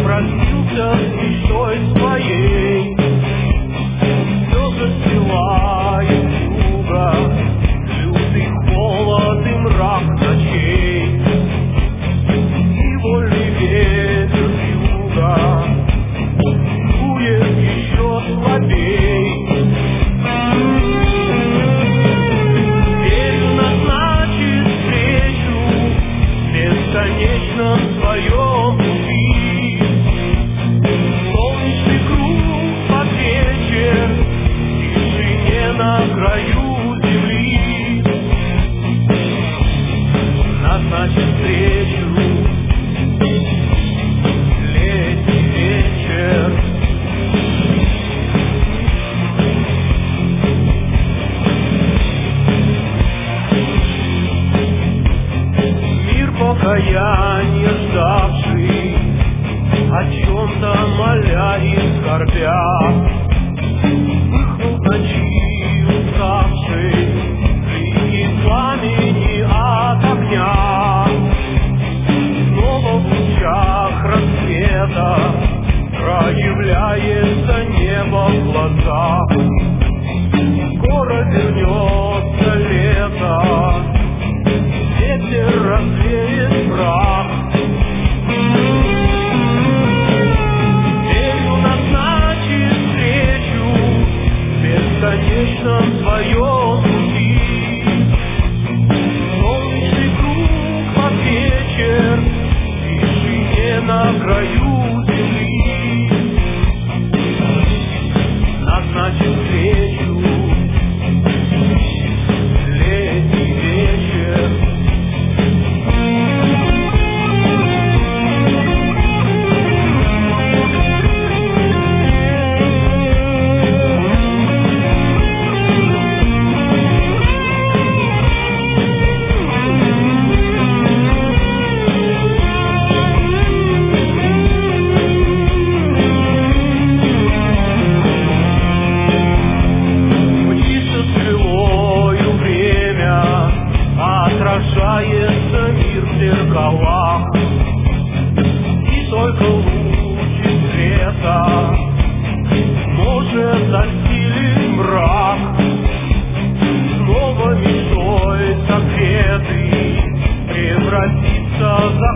простился с мечтой своей. Все застилает юга, лютый холод и мрак ночей. И вольный ветер с юга дует еще слабей. Верю, назначит встречу бесконечно в своем пути. Солнечный круг под вечер в тишине на краю земли. Назначит встречу летний вечер. Мир покаяния ждавший, о чем-то моля и скорбя, вспыхнул ночи уставший, блики пламени от огня. Снова в лучах рассвета проявляется небо в глазах. Скоро вернется лето, ветер развеет прах. Верю, назначит встречу в бесконечном своем пути. Солнечный круг под вечер в тишине на краю земли. Назначит встречу летний вечер. Отражается мир в зеркалах, и только лучи света может осилить мрак. Снова мечтой согретый превратится в